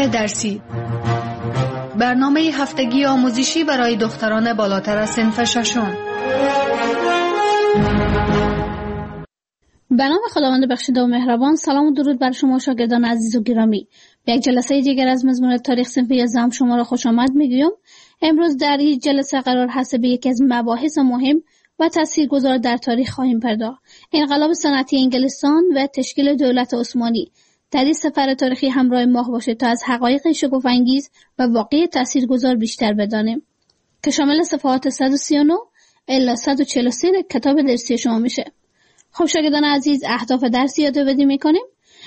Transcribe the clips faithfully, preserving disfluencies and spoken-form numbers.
درسی، برنامه هفتگی آموزشی برای دختران بالاتر از صنف ششم. به نام خداوند بخشنده و مهربان. سلام و درود بر شما شاگردان عزیز و گرامی. به یک جلسه دیگر از مضمون تاریخ صنف یازدهم شما را خوش آمد میگویم. امروز در این جلسه قرار هست به یکی از مباحث مهم و تاثیرگذار در تاریخ خواهیم پرداخت: انقلاب صنعتی انگلستان و تشکیل دولت عثمانی. در این سفر تاریخی همراه ماه باشید تا از حقایق شگفت‌انگیز و واقعی تاثیرگذار بیشتر بدانیم که شامل صفحات صد و سی و نه الی صد و چهل و سه کتاب درسی شما میشه. خب شاگردان عزیز، اهداف درسی یادآوری میکنیم: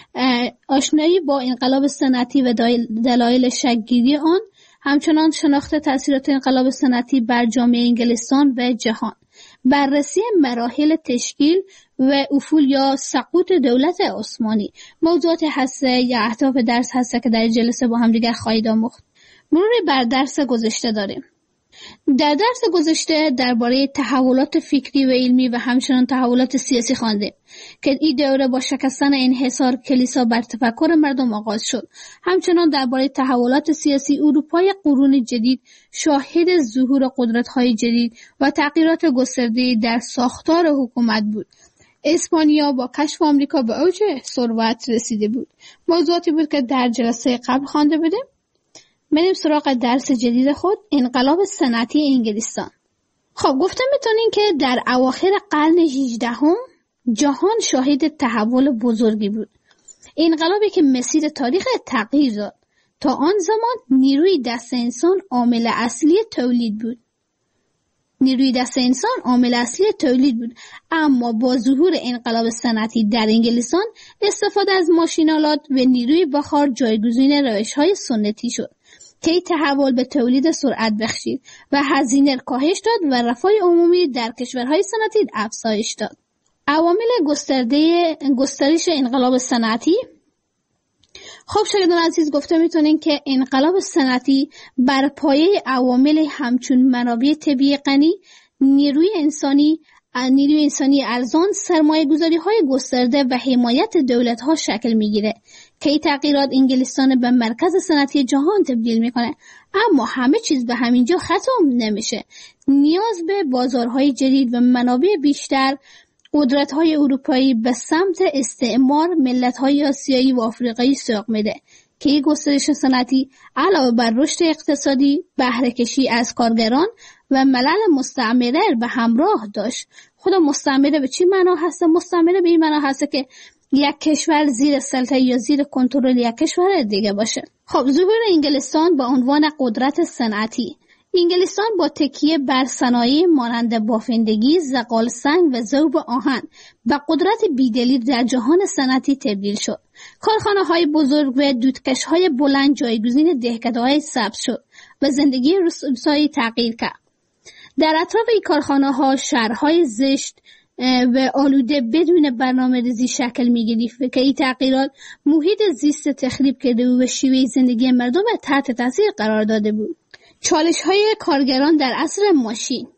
آشنایی با انقلاب صنعتی و دلایل شکل‌گیری آن، همچنان شناخت تاثیرات انقلاب صنعتی بر جامعه انگلستان و جهان، بررسی مراحل تشکیل و افول یا سقوط دولت عثمانی. موضوعات هسته یا اهداف درس هسته که در جلسه با هم دیگر خواهید آموخت. مروری بر درس گذشته داریم. در درس گذشته درباره تحولات فکری و علمی و همچنان تحولات سیاسی خواندیم که این دوره با شکستن انحصار کلیسا بر تفکر مردم آغاز شد. همچنان درباره تحولات سیاسی اروپای قرون جدید شاهد ظهور قدرت‌های جدید و تغییرات گسترده در ساختار حکومت بود. اسپانیا با کشف آمریکا به اوج ثروت رسیده بود. موضوعاتی بود که در جلسه قبل خوانده بودیم. بریم سراغ درس جدید خود: انقلاب صنعتی انگلستان. خب گفته میتونین که در اواخر قرن هجدهم جهان شاهد تحول بزرگی بود. انقلابی که مسیر تاریخ تغییر داد. تا آن زمان نیروی دست انسان عامل اصلی تولید بود. نیروی دست انسان عامل اصلی تولید بود، اما با ظهور انقلاب صنعتی در انگلستان استفاده از ماشین‌آلات و نیروی بخار جایگزین روش‌های سنتی شد که این تحول به تولید سرعت بخشید و هزینه کاهش داد و رفاه عمومی در کشورهای صنعتی افزایش داد. عوامل گسترده گسترش انقلاب صنعتی. خب شاگردان عزیز، گفته میتونین که انقلاب صنعتی بر پایه عوامل همچون منابع طبیعی غنی، نیروی انسانی نیروی انسانی ارزان، سرمایه گذاری های گسترده و حمایت دولت ها شکل میگیره که این تغییرات انگلستان به مرکز صنعتی جهان تبدیل میکنه. اما همه چیز به همینجا ختم نمیشه. نیاز به بازارهای جدید و منابع بیشتر قدرت‌های اروپایی به سمت استعمار ملت‌های آسیایی و آفریقایی سوق میده که این گسترش صنعتی علاوه بر رشد اقتصادی، بهره کشی از کارگران و ملل مستعمره به همراه داشت. خدا مستعمره به چی معنا هست؟ مستعمره به این معنا هست که یک کشور زیر سلطه یا زیر کنترل یک کشور دیگه باشه. خب ظهور انگلستان با عنوان قدرت صنعتی. انگلستان با تکیه بر صنایع مانند بافندگی، زغال سنگ و ذوب آهن به قدرت بیدلیل در جهان صنعتی تبدیل شد. کارخانه‌های بزرگ و دودکش‌های بلند جایگزین دهکده‌های سبز شد و زندگی روستایی تغییر کرد. در اطراف این کارخانه‌ها شهرهای زشت و آلوده بدون برنامه‌ریزی شکل می‌گرفت که این تغییرات محیط زیست تخریب کرده و شیوه زندگی مردم تحت تاثیر قرار داده بود. چالش‌های کارگران در عصر ماشین.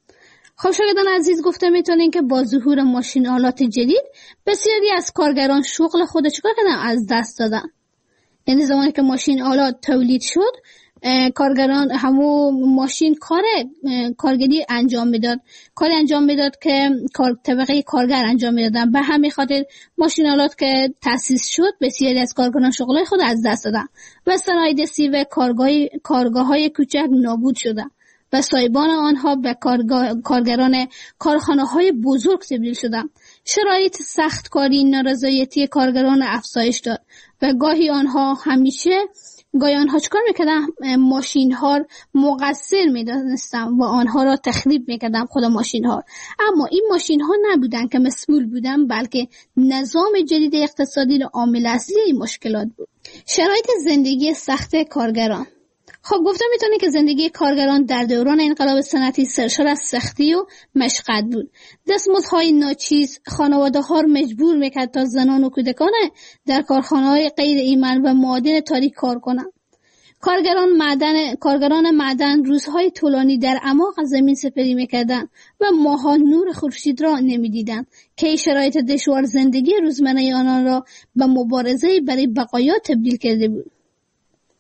خب شاگردان عزیز، گفته میتونین که با ظهور ماشین آلات جدید بسیاری از کارگران شغل خود چیکار کردن؟ از دست دادن. یعنی زمانی که ماشین آلات تولید شد، کارگران همو ماشین کار کارگری انجام میداد کار انجام میداد که کار طبقه کارگر انجام میدادن. به همین خاطر ماشین آلات که تأسیس شد بسیاری از کارگران شغل خود از دست دادن و صنایع دستی و کارگاه کارگاه‌های کوچک نابود شدند و سایبان آنها به کارگاه کارگران کارخانه‌های بزرگ تبدیل شدند. شرایط سخت کاری نارضایتی کارگران افزایش داد و گاهی آنها همیشه گاهی آنها چکار میکردن؟ ماشین ها مقصر میدانستن و آنها را تخریب میکردن خود ماشین ها. اما این ماشین ها نبودن که مسئول بودن، بلکه نظام جدید اقتصادی عامل اصلی این مشکلات بود. شرایط زندگی سخت کارگران. خب گفته میتونه که زندگی کارگران در دوران انقلاب صنعتی سرشار از سختی و مشقت بود. دستمزدهای ناچیز خانواده ها را مجبور میکرد تا زنان و کودکان در کارخانه های غیر ایمن و معادن تاریک کار کنند. کارگران معدن کارگران معدن روزهای طولانی در اعماق زمین سپری میکردند و ماها نور خورشید را نمیدیدند که شرایط دشوار زندگی روزمره آنان را به مبارزه برای بقایا تبدیل کرده بود.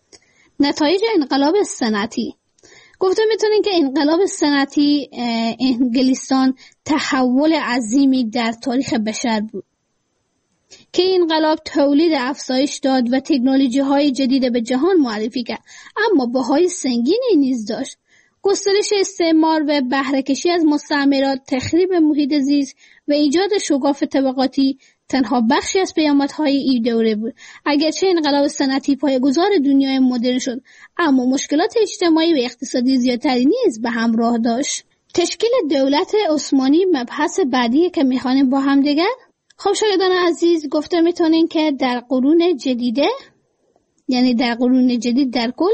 نتایج انقلاب صنعتی. گفته میتونین که انقلاب صنعتی انگلستان تحول عظیمی در تاریخ بشر بود که این انقلاب تولید افزایش داد و تکنولوژی های جدید به جهان معرفی کرد، اما بهای سنگینی نیز داشت. گسترش استعمار و بهره کشی از مستعمرات، تخریب محیط زیست و ایجاد شکاف طبقاتی تنها بخشی از پیامدهای این دوره بود. اگرچه انقلاب صنعتی پایه‌گذار دنیای مدرن شد، اما مشکلات اجتماعی و اقتصادی زیادتری نیز به همراه داشت. تشکیل دولت عثمانی مبحث بعدی که می‌خوانیم با هم دیگر. خب شاگردان عزیز، گفته میتونین که در قرون جدیده، یعنی در قرون جدید در کل،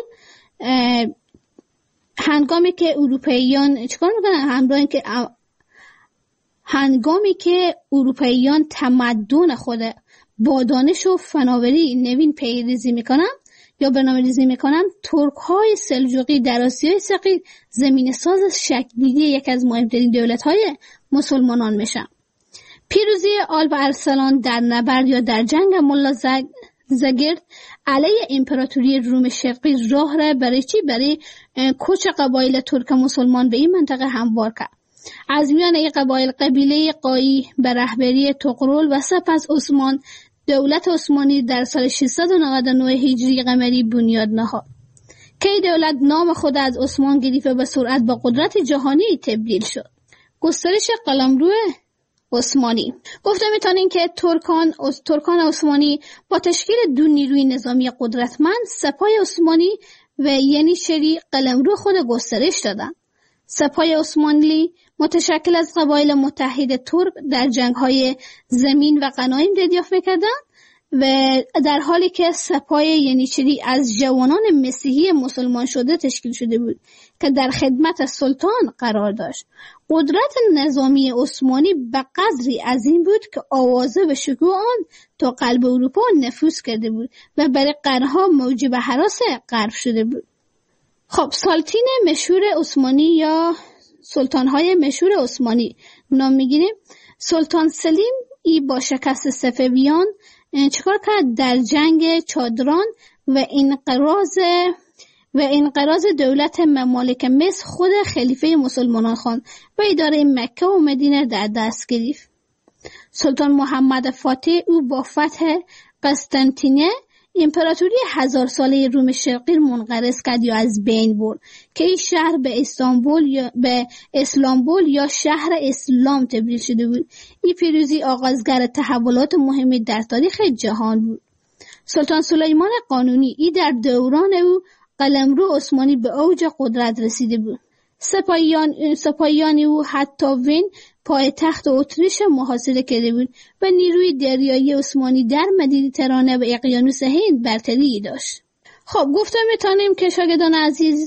هنگامی که اروپاییان چیکار میکنن؟ همراه که هنگامی که اروپاییان تمدن خود با دانش و فناوری نوین پیریزی میکنن یا برنامه‌ریزی میکنن، ترک‌های سلجوقی در آسیای صغیر زمین ساز شکل‌گیری یک از مهمترین دولت‌های مسلمانان میشن. پیروزی آلپ ارسلان در نبرد یا در جنگ ملا زگ زگرد علیه امپراتوری روم شرقی راه را برای چی؟ برای کوچ قبایل ترک مسلمان به این منطقه هموار کرد. از میان این قبایل قبیله قایی به رهبری طغرل و سپس عثمان، دولت عثمانی در سال ششصد و نود و نه هجری قمری بنیاد نهاد که این دولت نام خود از عثمان گرفت و به سرعت به قدرت جهانی تبدیل شد. گسترش قلمرو عثمانی. گفته میتونین که ترکان ترکان عثمانی با تشکیل دو نیروی نظامی قدرتمند، سپاه عثمانی و ینیشری، قلمرو خود گسترش دادن. سپاه عثمانی متشکل از قبایل متحد ترک در جنگ‌های زمین و غنایم دریافت می‌کردند و در حالی که سپاه ینیشری از جوانان مسیحی مسلمان شده تشکیل شده بود که در خدمت سلطان قرار داشت. قدرت نظامی عثمانی به قدری عظیم بود که آوازه و شکوه آن تا قلب اروپا نفوذ کرده بود و برای قرنها موجب هراس غرب شده بود. خب سلاطین مشهور عثمانی یا سلطان‌های مشهور عثمانی نام می‌گیریم. سلطان سلیم ای با شکست صفویان چیکار کرد؟ در جنگ چادران و انقراض و انقراض دولت ممالک مصر خود خلیفه مسلمانان خواند و اداره مکه و مدینه در دست گرفت. سلطان محمد فاتح او با فتح قسطنطینیه امپراتوری هزار ساله روم شرقی منقرض کرد یا از بین برد که این شهر به استانبول یا به اسلامبول یا شهر اسلام تبدیل شده بود. این پیروزی آغازگر تحولات مهمی در تاریخ جهان بود. سلطان سلیمان قانونی ای در دوران او قلمرو عثمانی به اوج قدرت رسیده بود. سپاهیان سپاهیان او حتی وین پایتخت اتریش محاصره کرده بود و نیروی دریایی عثمانی در مدیترانه و اقیانوس هند برتری داشت. خب گفتم میتونیم که شاگردان عزیز،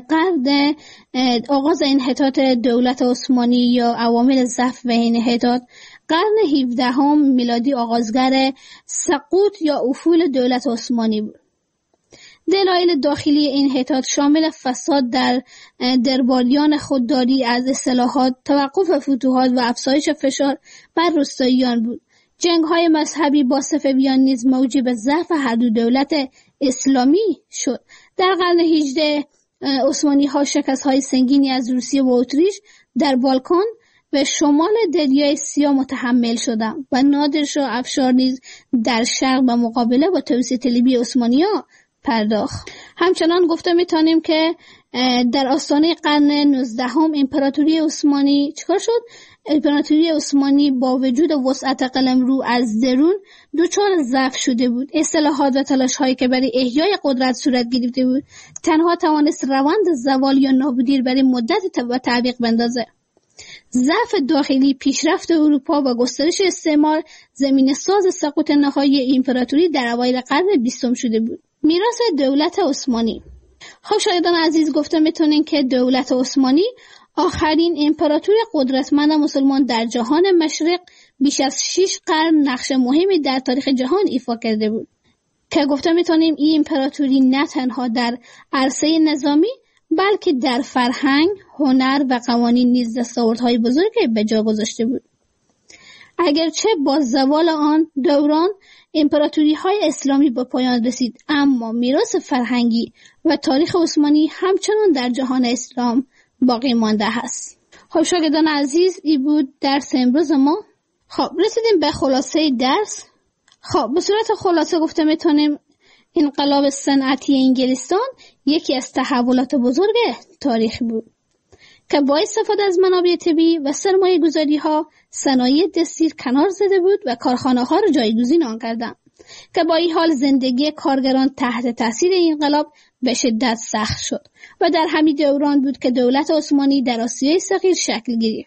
قرن آغاز انحطاط دولت عثمانی یا عوامل ضعف و انحطاط، قرن هفدهم میلادی آغازگر سقوط یا افول دولت عثمانی بود. دلایل داخلی انحطاط شامل فساد در درباریان، خودداری از اصلاحات، توقف فتوحات و افزایش فشار بر روستاییان بود. جنگ‌های مذهبی با صفویان نیز موجب ضعف هر دو دولت اسلامی شد. در قرن هجدهم عثمانی‌ها شکست‌های سنگینی از روسیه و اتریش در بالکان و شمال دریای سیاه متحمل شدند و نادرشاه افشار نیز در شرق به مقابله با توسعه طلبی عثمانی‌ها پرداخت. همچنان گفته میتونیم که در آستانه قرن نوزدهم امپراتوری عثمانی چیکار شد؟ امپراتوری عثمانی با وجود وسعت قلمرو از درون دچار ضعف شده بود. اصلاحات و تلاش‌هایی که برای احیای قدرت صورت گرفته بود تنها توانست روند زوال یا نابودی برای مدت تعویق بندازه. ضعف داخلی، پیشرفت اروپا و گسترش استعمار زمین ساز سقوط نهایی امپراتوری در اوایل قرن بیستم شده بود. میراث دولت عثمانی. خب شاگردان عزیز، گفته میتونین که دولت عثمانی آخرین امپراتوری قدرتمند مسلمان در جهان مشرق بیش از شش قرن نقش مهمی در تاریخ جهان ایفا کرده بود که گفته میتونیم این امپراتوری نه تنها در عرصه نظامی بلکه در فرهنگ، هنر و قوانین نیز دستاوردهای بزرگی به جا گذاشته بود. اگرچه با زوال آن دوران امپراتوری های اسلامی به پایان رسید، اما میراث فرهنگی و تاریخ عثمانی همچنان در جهان اسلام باقی مانده است. خب شاگردان عزیز، این بود درس امروز ما. خب رسیدیم به خلاصه درس. خب به صورت خلاصه گفته میتونیم انقلاب صنعتی انگلستان یکی از تحولات بزرگ تاریخی بود که با استفاده از منابع طبیعی و سرمایه گذاری ها صنایع دستی کنار زده بود و کارخانه ها را جایگزین آن کردند که با این حال زندگی کارگران تحت تاثیر انقلاب به شدت سخت شد و در همین دوران بود که دولت عثمانی در آسیای صغیر شکل گرفت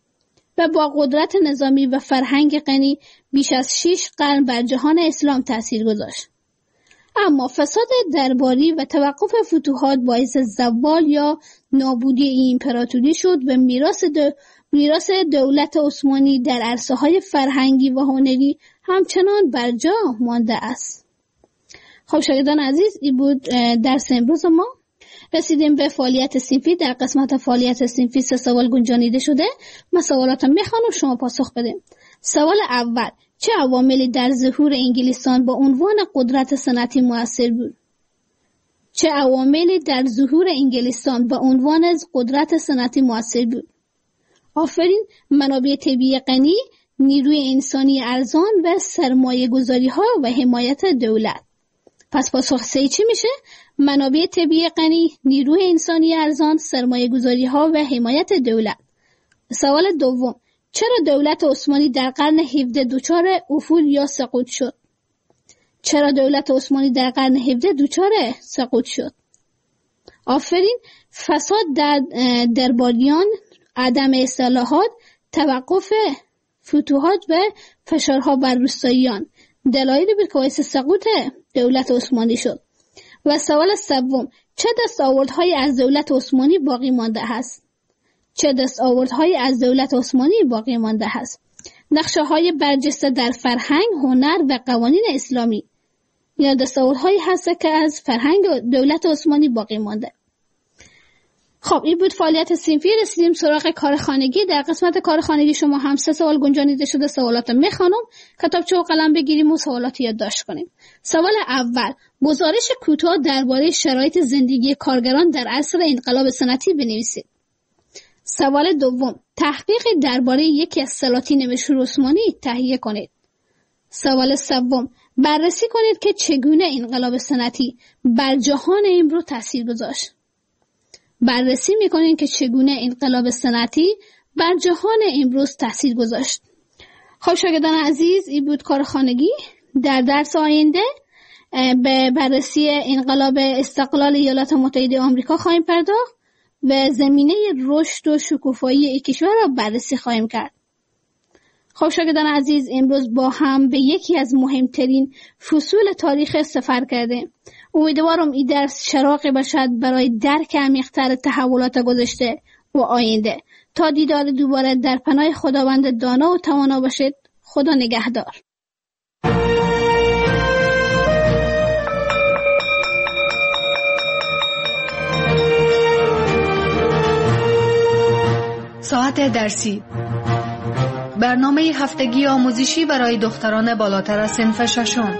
و با قدرت نظامی و فرهنگ غنی بیش از شش قرن بر جهان اسلام تاثیر گذاشت. اما فساد درباری و توقف فتوحات باعث زوال یا نابودی این امپراتوری شد و میراث دو... میراث دولت عثمانی در عرصه‌های فرهنگی و هنری همچنان بر جا مانده است. خب شاگردان عزیز، این بود درس امروز ما. رسیدیم به فعالیت صنفی. در قسمت فعالیت صنفی سه سوال گنجانیده شده. من سوالاتم میخوانم، شما پاسخ بدیم. سوال اول: چه عواملی در ظهور انگلستان با عنوان قدرت صنعتی مؤثر بود؟ چه عواملی در ظهور انگلستان با عنوان قدرت صنعتی مؤثر بود؟ آفرین. منابع طبیعی غنی، نیروی انسانی ارزان و سرمایه گذاری ها و حمایت دولت. پس پاسخ سه چی میشه؟ منابع طبیعی غنی، نیروی انسانی ارزان، سرمایه گذاری ها و حمایت دولت. سوال دوم: چرا دولت عثمانی در قرن هفدهم دچار افول یا سقوط شد؟ چرا دولت عثمانی در قرن هفدهم دچار سقوط شد؟ آفرین. فساد در درباریان، عدم اصلاحات، توقف فتوحات و فشارها بر روستاییان دلایلی بود که باعث سقوط دولت عثمانی شد. و سوال سوم: چه دستاوردهایی از دولت عثمانی باقی مانده است؟ چه دستاوردهایی از دولت عثمانی باقی مانده است؟ نقشه‌های برجسته در فرهنگ، هنر و قوانین اسلامی یا دستاوردهایی هست که از فرهنگ دولت عثمانی باقی مانده. خب این بود فعالیت صنفی. رسیدیم سراغ کار خانگی. در قسمت کار خانگی شما هم سه سوال گنجانیده شده. سوالات میخوانم، کتابچه و قلم بگیریم و سوالات یادداشت کنیم. سوال اول: گزارش کوتاه درباره شرایط زندگی کارگران در عصر انقلاب صنعتی بنویسید. سوال دوم: تحقیقی درباره یکی از سلاطین مشهور عثمانی تهیه کنید. سوال سوم: بررسی کنید که چگونه انقلاب صنعتی بر جهان امروز تاثیر گذاشت. بررسی میکنید که چگونه انقلاب صنعتی بر جهان امروز تاثیر گذاشت. خب شاگردان عزیز، این بود کار خانگی. در درس آینده به بررسی انقلاب استقلال ایالات متحده آمریکا خواهیم پرداخت و زمینه رشد و شکوفایی این کشور را بررسی خواهیم کرد. خب شاگردان عزیز، امروز با هم به یکی از مهمترین فصول تاریخ سفر کردیم. امیدوارم این درس چراغی باشد برای درک عمیق‌تر تحولات گذشته و آینده. تا دیدار دوباره، در پناه خداوند دانا و توانا باشید. خدا نگهدار. ساعت درسی، برنامه هفتگی آموزشی برای دختران بالاتر از صنف ششم.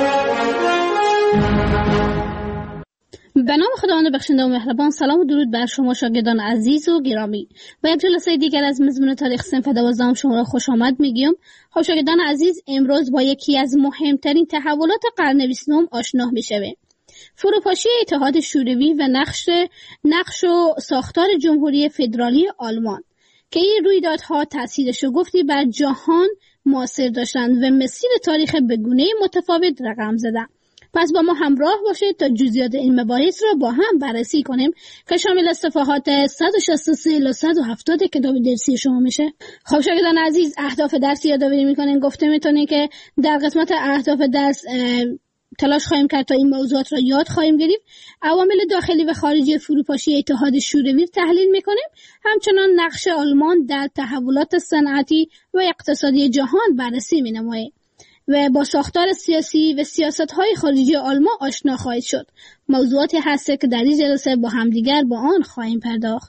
به نام خداوند بخشنده و مهربان. سلام و درود بر شما شاگردان عزیز و گرامی. و یک جلسه دیگر از مضمون تاریخ صنف دوازدهم شما را خوش آمد میگیم. خب شاگردان عزیز، امروز با یکی از مهمترین تحولات قرن بیستم آشنا میشویم. فروپاشی اتحاد شوروی و نقش نقش و ساختار جمهوری فدرالی آلمان که این رویدادها تأثیر شگفتی بر جهان مؤثر داشتند و مسیر تاریخ به گونه متفاوت رقم زدند. پس با ما همراه باشید تا جزئیات این مباحث را با هم بررسی کنیم که شامل صفحات صد و شصت و سه الی صد و هفتاد کتاب درسی شما میشه. خب شاگردان عزیز، اهداف درسی یادآوری میکنیم. گفته میتونیم که در قسمت اهداف درس تلاش خواهیم کرد تا این موضوعات را یاد خواهیم گرفت. عوامل داخلی و خارجی فروپاشی اتحاد شوروی تحلیل میکنیم. همچنان نقش آلمان در تحولات صنعتی و اقتصادی جهان بررسی مینماییم و با ساختار سیاسی و سیاست‌های خارجی آلمان آشنا خواهید شد. موضوعاتی هست که در این جلسه با همدیگر با آن خواهیم پرداخت.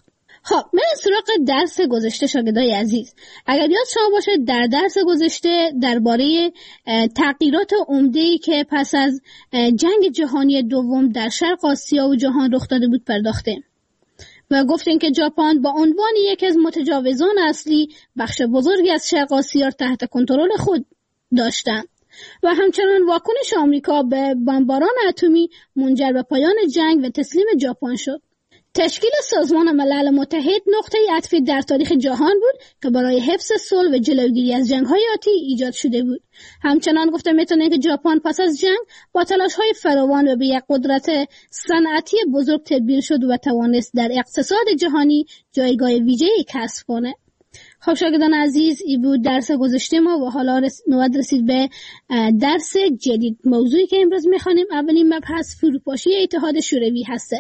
خب من سراغ درس گذشته شاگردای عزیز. اگر یاد شما باشه در درس گذشته درباره تغییرات عمده‌ای که پس از جنگ جهانی دوم در شرق آسیا و جهان رخ داده بود پرداخته و گفتیم که ژاپن با عنوان یکی از متجاوزان اصلی بخش بزرگی از شرق آسیا تحت کنترل خود داشتند و همچنان واکنش آمریکا به بمباران اتمی منجر به پایان جنگ و تسلیم ژاپن شد. تشکیل سازمان ملل متحد نقطه عطفی در تاریخ جهان بود که برای حفظ صلح و جلوگیری از جنگ‌های آتی ایجاد شده بود. همچنان گفته میتونه که ژاپن پس از جنگ با تلاش‌های فراوان و به یک قدرت صنعتی بزرگ تبدیل شد و توانست در اقتصاد جهانی جایگاه ویژه‌ای کسب کنه. خب شاگردان عزیز، این بود درس گذشته ما و حالا رس... نوبت رسید به درس جدید. موضوعی که امروز می‌خوانیم اولین مبحث فروپاشی اتحاد شوروی هسته.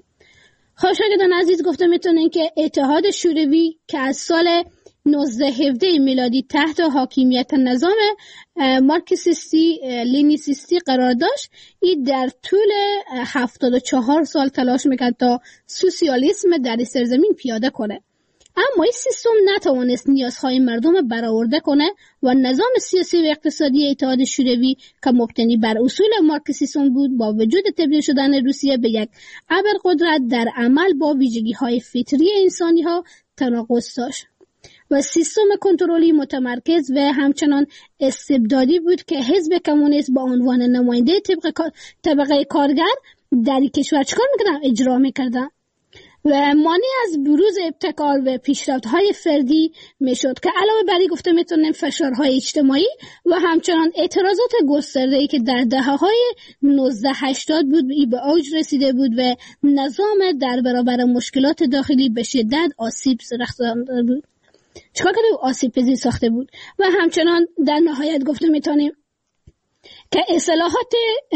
خب شاگردان عزیز، گفته میتونین که اتحاد شوروی که از سال نوزده هفده میلادی تحت حاکمیت نظام مارکسیستی لینیسیستی قرار داشت، این در طول هفتاد و چهار سال تلاش میکرد تا سوسیالیسم در سرزمین پیاده کنه، اما این سیستم نتوانست نیازهای مردم برآورده کنه و نظام سیاسی و اقتصادی اتحاد شوروی که مبتنی بر اصول مارکسیسم بود با وجود تبدیل شدن روسیه به یک ابرقدرت در عمل با ویژگی‌های فطری انسانی‌ها تناقض داشت و سیستم کنترلی متمرکز و همچنان استبدادی بود که حزب کمونیست با عنوان نماینده طبقه طبقه کارگر در کشور چکار می‌کردن؟ اجرا می‌کردن و مانع از بروز ابتکار و پیشرفت‌های فردی میشد که علاوه بر این گفته میتونیم فشارهای اجتماعی و همچنان اعتراضات گسترده‌ای که در دهه‌های نوزده هشتاد بود ای به اوج رسیده بود و نظام در برابر مشکلات داخلی به شدت آسیب رسانده بود. چیکار کرده بود؟ آسیب پذیر ساخته بود و همچنان در نهایت گفته میتونیم که اصلاحات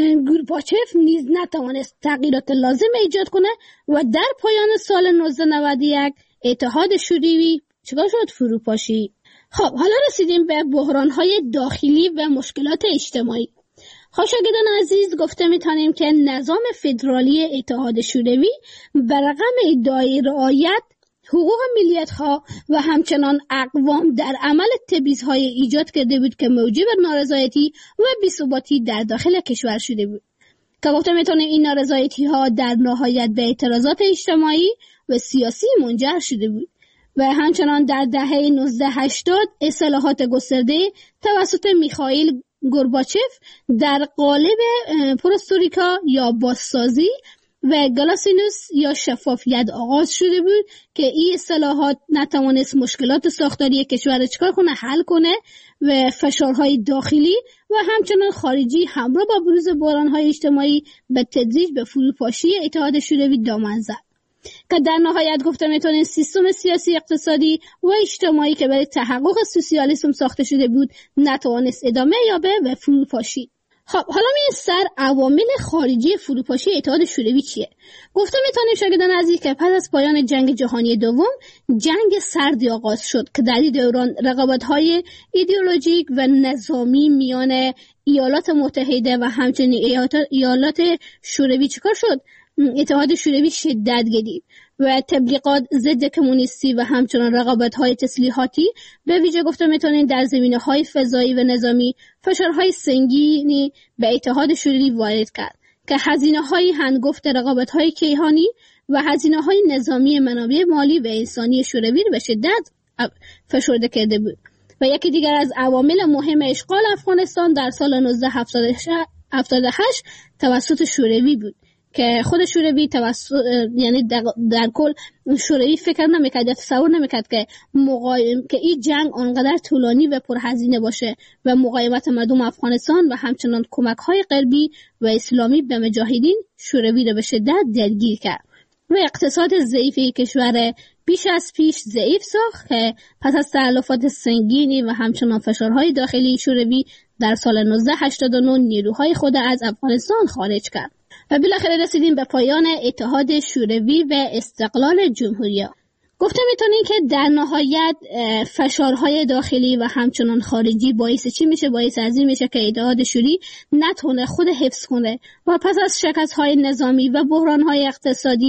گورباچف نیز نتوانست تغییرات لازم ایجاد کنه و در پایان سال نوزده نود و یک اتحاد شوروی چیکار شد؟ فروپاشی. خب حالا رسیدیم به بحران‌های داخلی و مشکلات اجتماعی. خب شاگردان عزیز، گفته میتونیم که نظام فدرالی اتحاد شوروی بر رغم ادعای رعایت حقوق ملیت‌ها و همچنان اقوام در عمل تبعیض‌های ایجاد کرده بود که موجب نارضایتی و بی‌ثباتی در داخل کشور شده بود که گفته میتونه این نارضایتی‌ها در نهایت به اعتراضات اجتماعی و سیاسی منجر شده بود و همچنان در دهه نوزده هشتاد اصلاحات گسترده توسط میخائیل گورباچف در قالب پروستوریکا یا بازسازی و گلاسینوس یا شفافیت آغاز شده بود که این اصلاحات نتوانست مشکلات ساختاری کشور چکار کنه؟ حل کنه و فشارهای داخلی و همچنان خارجی همراه با بروز بحران‌های اجتماعی به تدریج به فروپاشی اتحاد شوروی دامن زد که در نهایت گفته میتونیم سیستم سیاسی، اقتصادی و اجتماعی که برای تحقق سوسیالیسم ساخته شده بود نتوانست ادامه یابه و فروپاشی. خب حالا می سر عوامل خارجی فروپاشی اتحاد شوروی چیه؟ گفته میتونیم شاگردان عزیز که پس از پایان جنگ جهانی دوم جنگ سردی آغاز شد که در این دوران رقابت‌های ایدئولوژیک و نظامی میان ایالات متحده و همچنین ایالات شوروی چیکار شد؟ اتحاد شوروی شدت گرفت و تبلیغات ضد کمونیستی و همچنان رقابت‌های تسلیحاتی به ویژه گفته میتونیم در زمینه‌های فضایی و نظامی فشارهای سنگینی به اتحاد شوروی وارد کرد که هزینه‌های هنگفت رقابت‌های کیهانی و هزینه‌های نظامی منابع مالی و انسانی شوروی را به شدت فشرده کرده بود و یکی دیگر از عوامل مهم اشغال افغانستان در سال نوزده هفتاد و هشت توسط شوروی بود که خود شوروی توسط یعنی در, در کل شوروی فکر نمیکرد یا تصور نمیکرد که مقایم که این جنگ آنقدر طولانی و پرهزینه باشه و مقاومت مردم افغانستان و همچنان کمک‌های غربی و اسلامی به مجاهدین شوروی را به شدت درگیر کرد و اقتصاد ضعیف کشور بیش از پیش ضعیف ساخت که پس از تلفات سنگینی و همچنان فشارهای داخلی شوروی در سال نوزده هشتاد و نه نیروهای خود از افغانستان خارج کرد و بالاخره رسیدیم به پایان اتحاد شوروی و استقلال جمهوری‌ها. گفته میتونیم که در نهایت فشارهای داخلی و همچنان خارجی باعث چی میشه؟ باعث از این میشه که اتحاد شوروی نتونه خود حفظ کنه و پس از شکست‌های نظامی و بحران‌های اقتصادی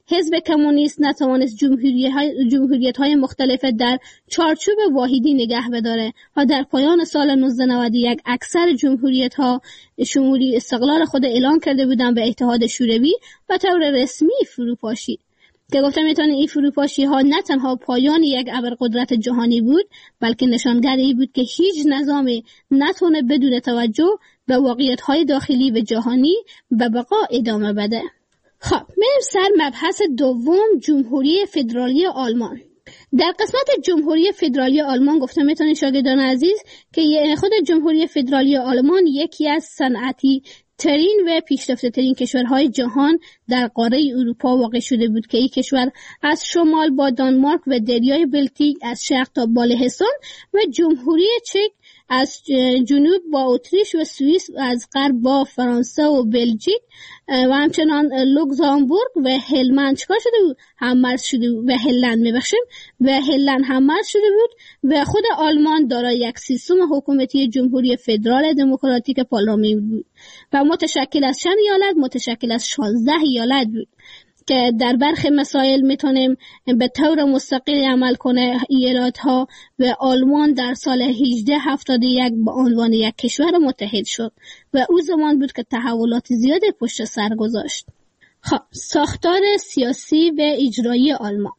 حزب کمونیست نتوانست جمهوریت های مختلف در چارچوب واحدی نگه بداره و در پایان سال نوزده نود و یک اکثر جمهوریت ها شمولی استقلال خود اعلان کرده بودند به اتحاد شوروی و طور رسمی فروپاشی که گفتم میتونه این فروپاشی ها نه تنها پایان یک ابرقدرت جهانی بود بلکه نشانگری بود که هیچ نظامی نتونه بدون توجه به واقعیت های داخلی و جهانی به بقا ادامه بده. خب میریم سر مبحث دوم، جمهوری فدرالی آلمان. در قسمت جمهوری فدرالی آلمان گفتم میتونید شاگردان عزیز که خود جمهوری فدرالی آلمان یکی از صنعتی ترین و پیشرفته ترین کشورهای جهان در قاره اروپا واقع شده بود که این کشور از شمال با دانمارک و دریای بلتیک، از شرق تا بالهستان و جمهوری چک از جنوب با اتریش و سوئیس، از غرب با فرانسه و بلژیک و همچنان لوکزامبورگ و هلمند چکار شده بود هم مرز شده بود و هلند میبخشیم و هلند هم مرز شده بود و خود آلمان دارای یک سیستم حکومتی جمهوری فدرال دموکراتیک پارلمانی بود و متشکل از چند ایالت؟ متشکل از شانزده ایالت بود که در برخی مسائل میتونیم به طور مستقل عمل کنه ایالات ها و آلمان در سال هجده هفتاد و یک به عنوان یک کشور متحد شد و او زمان بود که تحولات زیاد پشت سر گذاشت. خب ساختار سیاسی و اجرایی آلمان.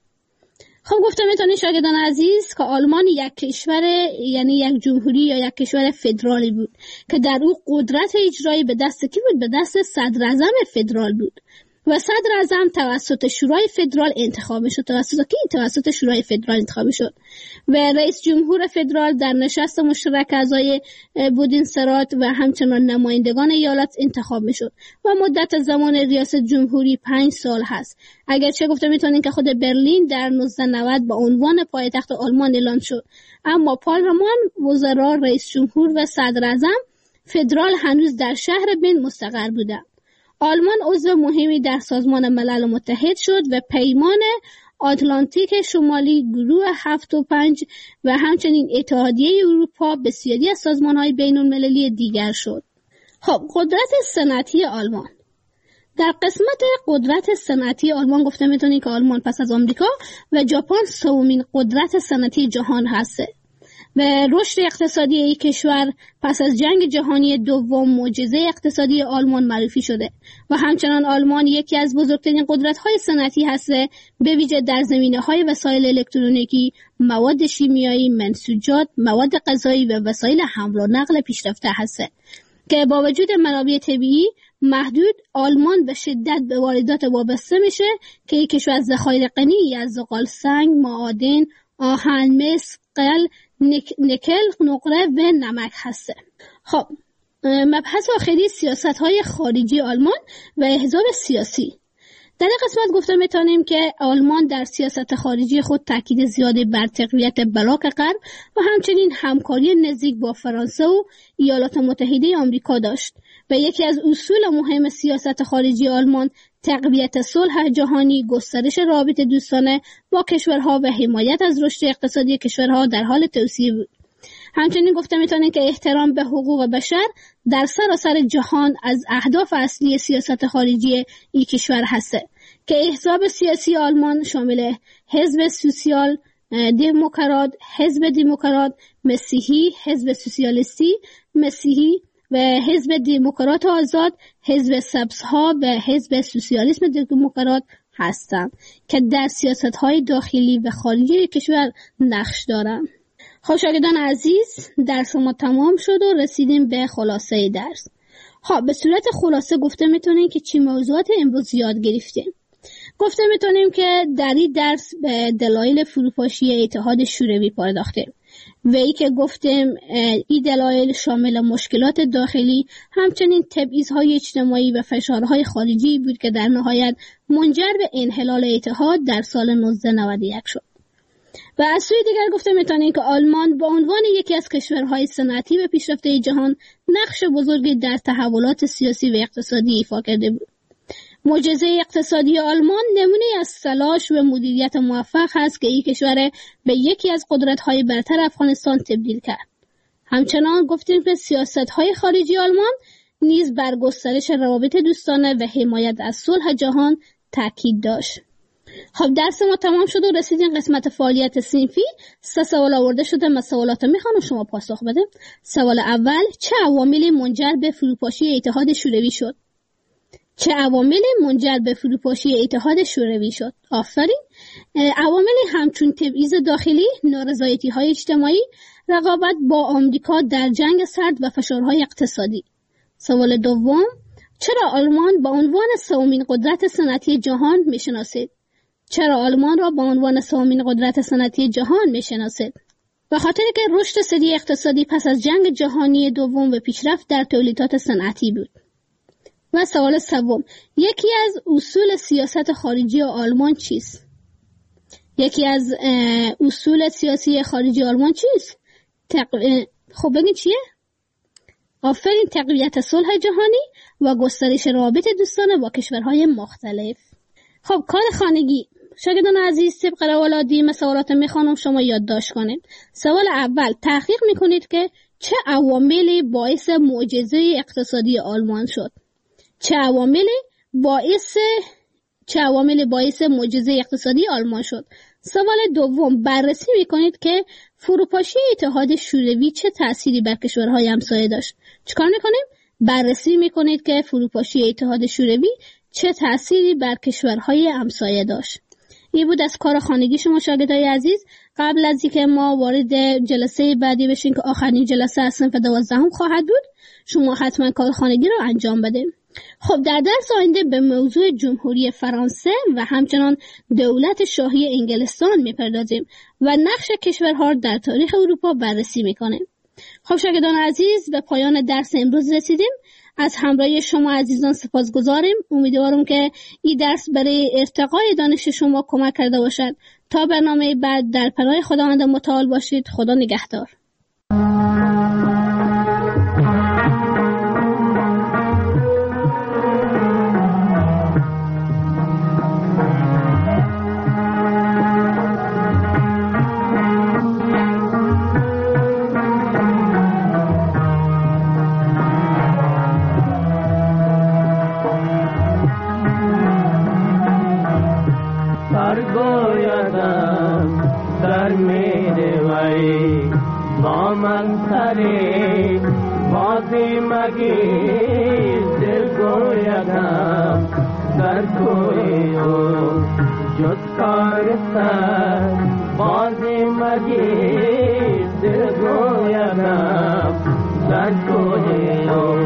خب گفتم میتونید شاگردان عزیز که آلمان یک کشور یعنی یک جمهوری یا یک کشور فدرالی بود که در او قدرت اجرایی به دست کی بود؟ به دست صدر اعظم فدرال بود و صدر اعظم توسط شورای فدرال انتخاب شد. توسط کی؟ توسط شورای فدرال انتخاب شد و رئیس جمهور فدرال در نشست مشترک اعضای بودینسرات و همچنان نمایندگان ایالت انتخاب میشد و مدت زمان ریاست جمهوری پنج سال هست. اگرچه گفته میتونین که خود برلین در نوزده نود به عنوان پایتخت آلمان اعلان شد، اما پارلمان، وزرا، رئیس جمهور و صدر اعظم فدرال هنوز در شهر بن مستقر بودند. آلمان عضو مهمی در سازمان ملل متحد شد و پیمان آتلانتیک شمالی، گروه هفت و پنج و همچنین اتحادیه اروپا بسیاری از سازمان‌های بین‌المللی دیگر شد. خب قدرت صنعتی آلمان. در قسمت قدرت صنعتی آلمان گفته میتونید که آلمان پس از آمریکا و ژاپن سومین قدرت صنعتی جهان هسته و رشد اقتصادی این کشور پس از جنگ جهانی دوم معجزه اقتصادی آلمان معرفی شده و همچنان آلمان یکی از بزرگترین قدرت‌های صنعتی هسته به ویژه در زمینه‌های وسایل الکترونیکی، مواد شیمیایی، منسوجات، مواد غذایی و وسایل حمل و نقل پیشرفته هسته که با وجود منابع طبیعی محدود آلمان به شدت به واردات وابسته میشه که یک کشور از ذخایر غنی از زغال سنگ، معادن، آهن، مس، قل، نکل، نقره و نمک هسته. خب مبحث آخری سیاست‌های خارجی آلمان و احزاب سیاسی. در این قسمت گفته میتونیم که آلمان در سیاست خارجی خود تاکید زیادی بر تقویت بلاک غرب و همچنین همکاری نزدیک با فرانسه و ایالات متحده آمریکا داشت و یکی از اصول مهم سیاست خارجی آلمان تقویت صلح جهانی، گسترش روابط دوستانه با کشورها و حمایت از رشد اقتصادی کشورها در حال توسعه بود. همچنین گفته میتونیم که احترام به حقوق بشر در سراسر جهان از اهداف اصلی سیاست خارجی این کشور هسته که احزاب سیاسی آلمان شامل حزب سوسیال دموکرات، حزب دموکرات مسیحی، حزب سوسیالیستی مسیحی و حزب دموکرات آزاد، حزب سبزها و حزب سوسیالیسم دموکرات هستند که در سیاست‌های داخلی و خارجی کشور نقش دارند. خب شاگردان عزیز، درس ما تمام شد و رسیدیم به خلاصه درس. خب به صورت خلاصه گفته میتونیم که چی موضوعات امروز یاد گرفتیم. گفته میتونیم که در این درس به دلایل فروپاشی اتحاد شوروی پرداختیم و ای که گفتیم این دلایل شامل مشکلات داخلی، همچنین تبعیض‌های اجتماعی و فشارهای خارجی بود که در نهایت منجر به انحلال اتحاد در سال نوزده نود و یک شد. و از سوی دیگر گفته میتونیم که آلمان به عنوان یکی از کشورهای صنعتی و پیشرفته جهان نقش بزرگی در تحولات سیاسی و اقتصادی ایفا کرده بود. معجزه اقتصادی آلمان نمونه از تلاش و مدیریت موفق است که این کشور به یکی از قدرت‌های برتر افغانستان تبدیل کرد. همچنان گفتیم که سیاست‌های خارجی آلمان نیز بر گسترش روابط دوستانه و حمایت از صلح جهان تاکید داشت. خب درس ما تمام شد و رسیدیم قسمت فعالیت صنفی. سه سوال آورده شده، من سوالات میخوام شما پاسخ بده. سوال اول: چه عواملی منجر به فروپاشی اتحاد شوروی شد؟ چه عواملی منجر به فروپاشی اتحاد شوروی شد؟ آفرین. عواملی همچون تبعیض داخلی، نارضایتی‌های اجتماعی، رقابت با آمریکا در جنگ سرد و فشارهای اقتصادی. سوال دوم: چرا آلمان با عنوان سومین قدرت صنعتی جهان میشناسید؟ چرا آلمان را با عنوان سومین قدرت صنعتی جهان میشناسید؟ به خاطر که رشد سریع اقتصادی پس از جنگ جهانی دوم و پیشرفت در تولیدات صنعتی بود. و سوال سوم: یکی از اصول سیاست خارجی آلمان چیست؟ یکی از اصول سیاسی خارجی آلمان چیست؟ تق... خب بگید چیه؟ آفرین، تقویت صلح جهانی و گسترش روابط دوستانه با کشورهای مختلف. خب کار خانگی شاگردان عزیز، طبق روال عادی سوالات میخوانم شما یادداشت کنید. سوال اول: تحقیق میکنید که چه عواملی باعث معجزه اقتصادی آلمان شد؟ چه عواملی باعث چه عواملی باعث معجزه اقتصادی آلمان شد؟ سوال دوم: بررسی میکنید که فروپاشی اتحاد شوروی چه تأثیری بر کشورهای همسایه داشت. چیکار میکنیم؟ بررسی میکنید که فروپاشی اتحاد شوروی چه تأثیری بر کشورهای همسایه داشت. این بود از کار خانگی شما شاگردای عزیز. قبل از اینکه ما وارد جلسه بعدی بشیم که آخرین جلسه از صنف دوازدهم خواهد بود، شما حتما کار خانگی رو انجام بده. خب در درس آینده به موضوع جمهوری فرانسه و همچنان دولت شاهی انگلستان میپردازیم و نقش کشورها در تاریخ اروپا بررسی میکنیم. خب شاگردان عزیز، به پایان درس امروز رسیدیم. از همراهی شما عزیزان سپاسگزاریم. امیدوارم که این درس برای ارتقای دانش شما کمک کرده باشد. تا برنامه بعد در پناه خداوند متعال باشید. خدا نگهدار. بازی مگی دل گویدم در کوی او جز کار سر بازی مگی دل گویدم در کوی او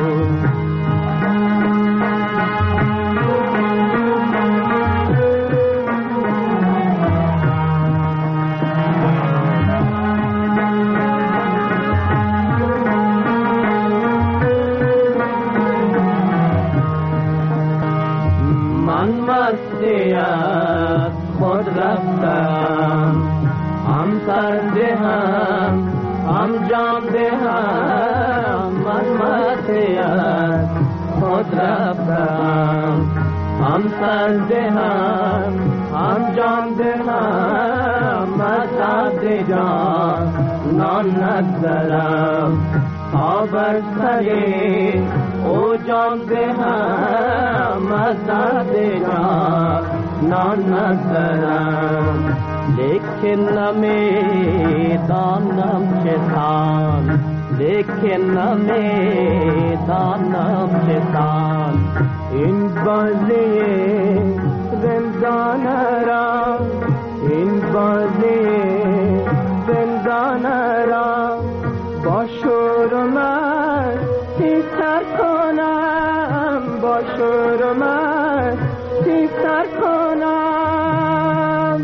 خود رفتم هم سر دهم هم جان دهم من مسیحت خود رفتم هم سر دهم هم جان دهم مسعد جان نان نگذرم تا بر سری او جان دهم مسعد جان نان نگذرم لیکن نمیدانم چه سان لیکن نمیدانم چه سان این بازی زندان را این بازی زندان را با شور و مستی سر کنم با شور و مستی سر کنم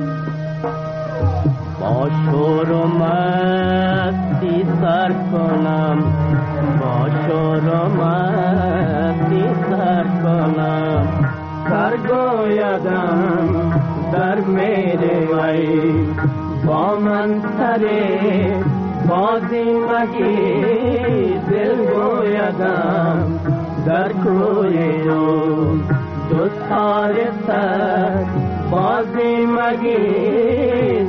با شور و مستی سر کنم با شور و مستی سر کنم سر گویدم در میره وی با من سره بازی مگی دل گویدم در کوی او جز کار سر بازی مگی